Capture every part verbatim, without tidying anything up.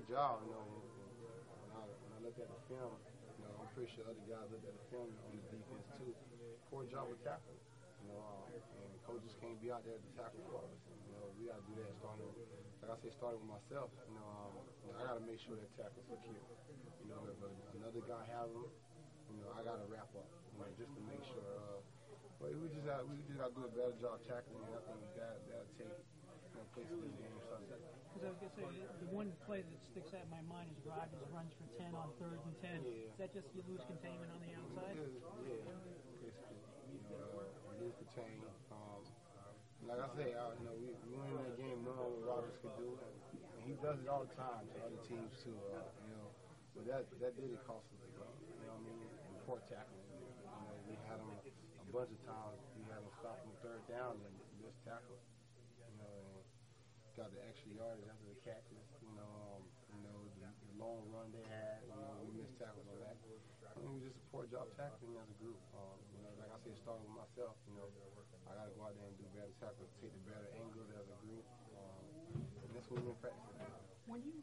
great job. You know, when I, when I looked at the film, you know, I'm pretty sure other guys looked at the film on the defense too. Poor job with tackling. You know, um, and coaches can't be out there to tackle for us. You know, we got to do that starting, like I say, starting with myself. You know, um, you know I got to make sure that tackle's secure. You know, if another guy has them, you know, I got to wrap up, you know, just to make sure. Uh, but we just got we just got to do a better job tackling, and I think that that'll take you know, place in this game Sunday. Because I was going to say, the, the one play that sticks out in my mind is Rodgers runs for ten on third and ten. Yeah. Is that just you lose containment on the outside? It is, yeah, basically. You know, uh, lose contain. Um, like I say, uh, you know, we, we went in that game knowing what Rodgers could do, and he does it all the time to other teams too. Uh, you know, but that that did it cost us the game. You know what I mean? And poor tackling. You know, we had him a bunch of times. We had him stop him third down and just tackle. You know, and got the extra yardage after the catches. You know, um, you know the, the long run they had. You know, we missed tackles on that. I mean, we just a poor job tackling as a group. Um, you know, like I said, starting with myself. You know, I got to go out there and do better tackles, take the better angles as a group. Um, and that's what we're practicing. When you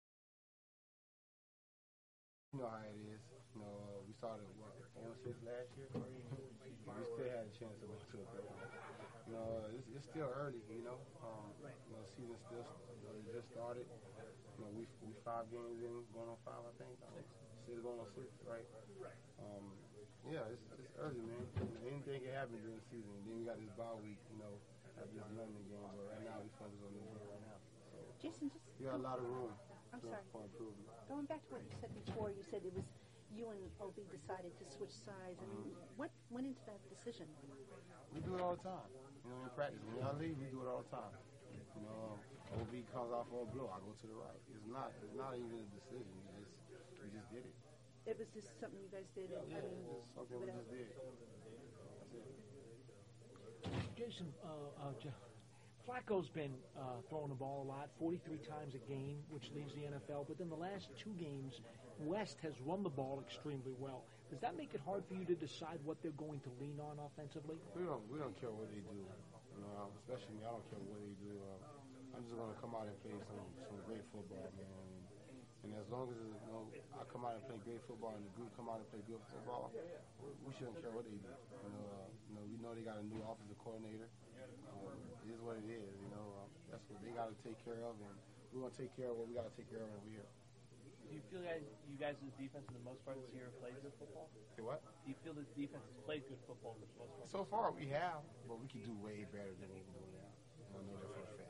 You know how it is. You know, uh, we started what N six last year. We still had a chance to win to a playoff. You know, uh, it's, it's still early. You know, um, you know, the season still uh, just started. You know, we we five games in, going on five, I think. Um, six going on six, right? Um, yeah, it's, it's early, man. You know, anything can happen during the season. And then we got this bye week. You know, after this London game, but right now we focus on this game right now. So Jason, just we got a lot of room. I'm for, sorry. for improvement. Going back to what you said before, you said it was you and O B decided to switch sides. I mean, what went into that decision? We do it all the time. You know, in practice. When y'all leave, we do it all the time. You know, O B comes off for a blow, I go to the right. It's not it's not even a decision. We just we just did it. It was just something you guys did. Yeah, I mean, it's just something we just did. That's it. Jason, uh, uh, J- Flacco's been uh, throwing the ball a lot, forty-three times a game, which leads the N F L. But in the last two games, West has run the ball extremely well. Does that make it hard for you to decide what they're going to lean on offensively? We don't we don't care what they do. You know, especially me, I don't care what they do. Uh, I'm just going to come out and play some, some great football, man. And as long as you know, I come out and play great football and the group come out and play good football, we shouldn't care what they do. You know, uh, you know we know they got a new offensive coordinator. Um, it is what it is. You know, um, that's what they got to take care of, and we're going to take care of what we got to take care of over here. Do you feel guys, you guys' defense, for the most part, this year have played good football? Say what? Do you feel the defense has played good football for the most part? So far, we have, but we can do way better than we can do now. I know that for a fact.